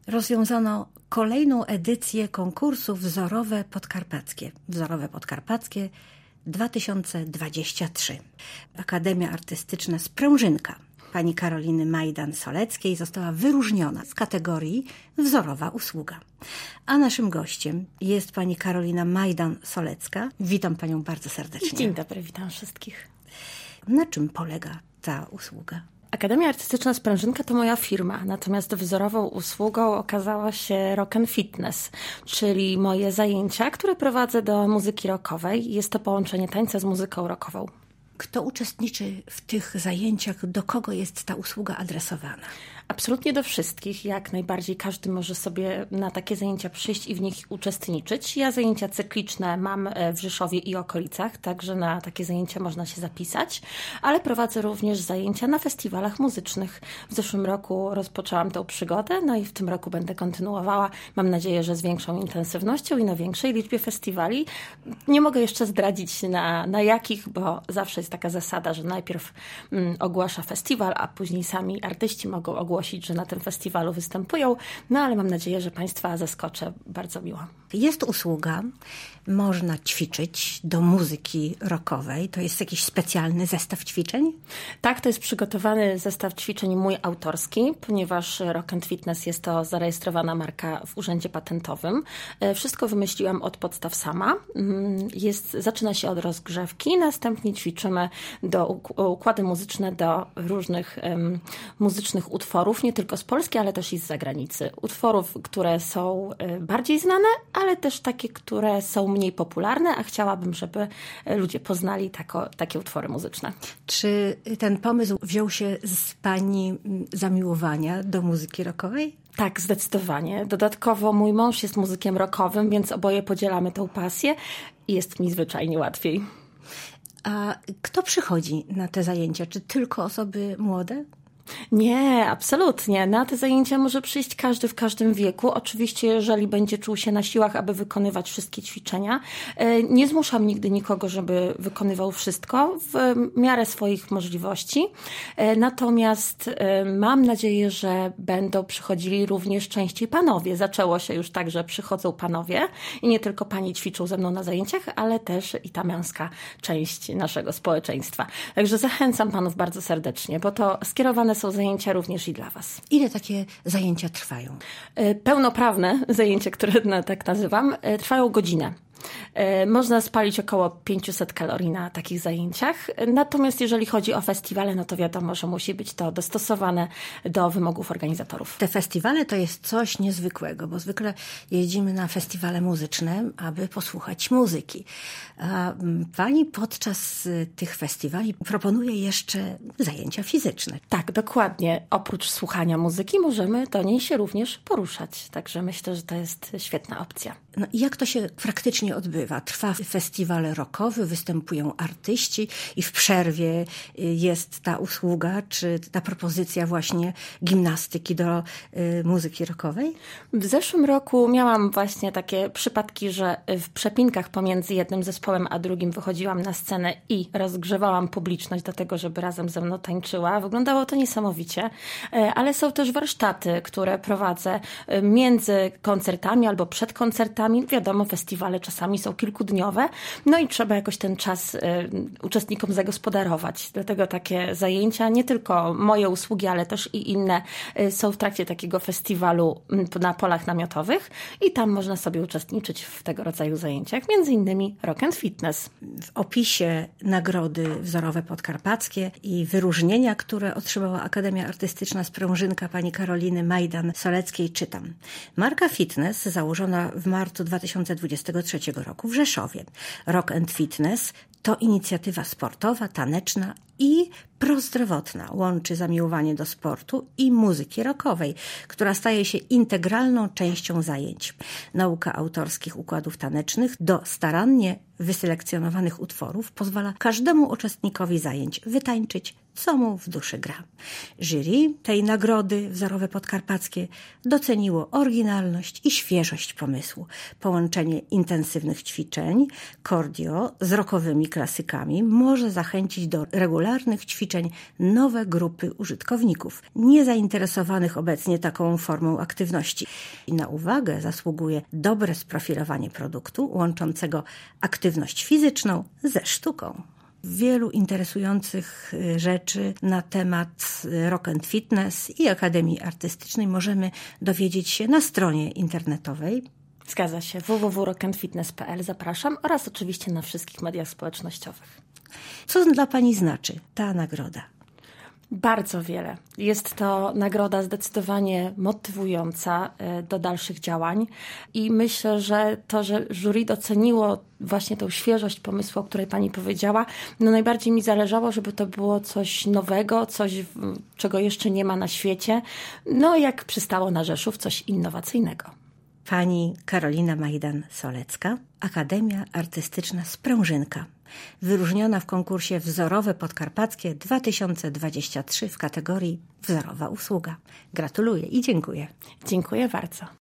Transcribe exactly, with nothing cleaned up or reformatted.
rozwiązano kolejną edycję konkursu Wzorowe Podkarpackie. Wzorowe Podkarpackie dwa tysiące dwadzieścia trzy. Akademia Artystyczna Sprężynka pani Karoliny Majdan-Soleckiej została wyróżniona w kategorii Wzorowa usługa. A naszym gościem jest pani Karolina Majdan-Solecka. Witam panią bardzo serdecznie. Dzień dobry, witam wszystkich. Na czym polega ta usługa? Akademia Artystyczna Sprężynka to moja firma, natomiast wzorową usługą okazała się Rock and Fitness, czyli moje zajęcia, które prowadzę do muzyki rockowej. Jest to połączenie tańca z muzyką rockową. Kto uczestniczy w tych zajęciach? Do kogo jest ta usługa adresowana? Absolutnie do wszystkich. Jak najbardziej każdy może sobie na takie zajęcia przyjść i w nich uczestniczyć. Ja zajęcia cykliczne mam w Rzeszowie i okolicach, także na takie zajęcia można się zapisać, ale prowadzę również zajęcia na festiwalach muzycznych. W zeszłym roku rozpoczęłam tę przygodę, no i w tym roku będę kontynuowała. Mam nadzieję, że z większą intensywnością i na większej liczbie festiwali. Nie mogę jeszcze zdradzić na, na jakich, bo zawsze jest taka zasada, że najpierw mm, ogłasza festiwal, a później sami artyści mogą ogłosić, że na tym festiwalu występują, no ale mam nadzieję, że Państwa zaskoczę bardzo miło. Jest usługa, można ćwiczyć do muzyki rockowej. To jest jakiś specjalny zestaw ćwiczeń? Tak, to jest przygotowany zestaw ćwiczeń mój autorski, ponieważ Rock and Fitness jest to zarejestrowana marka w Urzędzie Patentowym. Wszystko wymyśliłam od podstaw sama. Jest, zaczyna się od rozgrzewki, następnie ćwiczymy do układy muzyczne do różnych um, muzycznych utworów, nie tylko z Polski, ale też i z zagranicy. Utworów, które są bardziej znane, ale też takie, które są mniej popularne, a chciałabym, żeby ludzie poznali tako, takie utwory muzyczne. Czy ten pomysł wziął się z pani zamiłowania do muzyki rockowej? Tak, zdecydowanie. Dodatkowo mój mąż jest muzykiem rockowym, więc oboje podzielamy tę pasję i jest mi zwyczajnie łatwiej. A kto przychodzi na te zajęcia? Czy tylko osoby młode? Nie, absolutnie. Na te zajęcia może przyjść każdy w każdym wieku. Oczywiście, jeżeli będzie czuł się na siłach, aby wykonywać wszystkie ćwiczenia. Nie zmuszam nigdy nikogo, żeby wykonywał wszystko w miarę swoich możliwości. Natomiast mam nadzieję, że będą przychodzili również częściej panowie. Zaczęło się już tak, że przychodzą panowie i nie tylko panie ćwiczą ze mną na zajęciach, ale też i ta męska część naszego społeczeństwa. Także zachęcam panów bardzo serdecznie, bo to skierowane są zajęcia również i dla Was. Ile takie zajęcia trwają? Pełnoprawne zajęcia, które tak nazywam, trwają godzinę. Można spalić około pięćset kalorii na takich zajęciach. Natomiast jeżeli chodzi o festiwale, no to wiadomo, że musi być to dostosowane do wymogów organizatorów. Te festiwale to jest coś niezwykłego, bo zwykle jeździmy na festiwale muzyczne, aby posłuchać muzyki. A pani podczas tych festiwali proponuje jeszcze zajęcia fizyczne. Tak, dokładnie. Oprócz słuchania muzyki możemy do niej się również poruszać. Także myślę, że to jest świetna opcja. No i jak to się praktycznie odbywa? Trwa festiwal rockowy, występują artyści i w przerwie jest ta usługa, czy ta propozycja właśnie gimnastyki do y, muzyki rockowej? W zeszłym roku miałam właśnie takie przypadki, że w przepinkach pomiędzy jednym zespołem a drugim wychodziłam na scenę i rozgrzewałam publiczność do tego, żeby razem ze mną tańczyła. Wyglądało to niesamowicie, ale są też warsztaty, które prowadzę między koncertami albo przed koncertami. Wiadomo, festiwale czasami są kilkudniowe, no i trzeba jakoś ten czas y, uczestnikom zagospodarować. Dlatego takie zajęcia, nie tylko moje usługi, ale też i inne y, są w trakcie takiego festiwalu y, na polach namiotowych i tam można sobie uczestniczyć w tego rodzaju zajęciach, między innymi Rock and Fitness. W opisie nagrody Wzorowe Podkarpackie i wyróżnienia, które otrzymała Akademia Artystyczna Sprężynka pani Karoliny Majdan-Soleckiej czytam. Marka Fitness założona w marcu dwa tysiące dwudziestego trzeciego roku w Rzeszowie. Rock and Fitness to inicjatywa sportowa, taneczna i prozdrowotna. Łączy zamiłowanie do sportu i muzyki rockowej, która staje się integralną częścią zajęć. Nauka autorskich układów tanecznych do starannie wyselekcjonowanych utworów pozwala każdemu uczestnikowi zajęć wytańczyć, co mu w duszy gra. Jury tej nagrody Wzorowe Podkarpackie doceniło oryginalność i świeżość pomysłu. Połączenie intensywnych ćwiczeń, cardio z rockowymi klasykami może zachęcić do regularnych ćwiczeń ćwiczeń nowe grupy użytkowników, niezainteresowanych obecnie taką formą aktywności. I na uwagę zasługuje dobre sprofilowanie produktu łączącego aktywność fizyczną ze sztuką. Wielu interesujących rzeczy na temat Rock and Fitness i Akademii Artystycznej możemy dowiedzieć się na stronie internetowej. Zgadza się, w w w kropka rock and fitness kropka p l zapraszam oraz oczywiście na wszystkich mediach społecznościowych. Co dla Pani znaczy ta nagroda? Bardzo wiele. Jest to nagroda zdecydowanie motywująca do dalszych działań i myślę, że to, że jury doceniło właśnie tą świeżość pomysłu, o której Pani powiedziała, no najbardziej mi zależało, żeby to było coś nowego, coś, czego jeszcze nie ma na świecie, no jak przystało na Rzeszów, coś innowacyjnego. Pani Karolina Majdan-Solecka, Akademia Artystyczna Sprężynka, wyróżniona w konkursie Wzorowe Podkarpackie dwa tysiące dwudziesty trzeci w kategorii Wzorowa usługa. Gratuluję i dziękuję. Dziękuję bardzo.